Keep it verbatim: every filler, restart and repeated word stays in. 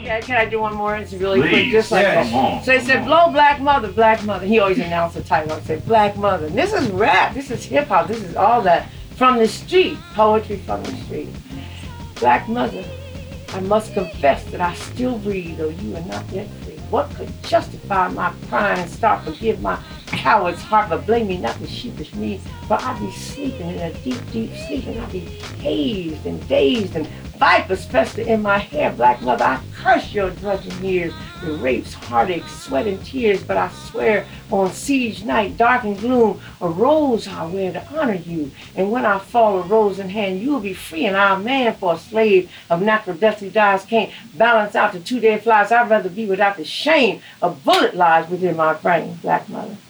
Okay, can I do one more? It's really Please. quick, just like Yes. that. Come on, So he come said, on. blow Black Mother, Black Mother. He always announced the title. I said, Black Mother. And this is rap. This is hip hop. This is all that from the street. Poetry from the street. Black Mother, I must confess that I still breathe, though you are not yet free. What could justify my pride and start forgive my coward's heart, but blame me not the sheepish me, for I be sleeping in a deep, deep sleep, and I be hazed and dazed, and vipers fester in my hair. Black Mother, I curse your drudging years, the rapes, heartaches, sweat, and tears, but I swear on siege night, dark and gloom, a rose I'll wear to honor you, and when I fall a rose in hand, you'll be free, and I'll man for a slave of natural death who dies can't balance out the two dead flies. I'd rather be without the shame of bullet lies within my brain. Black Mother.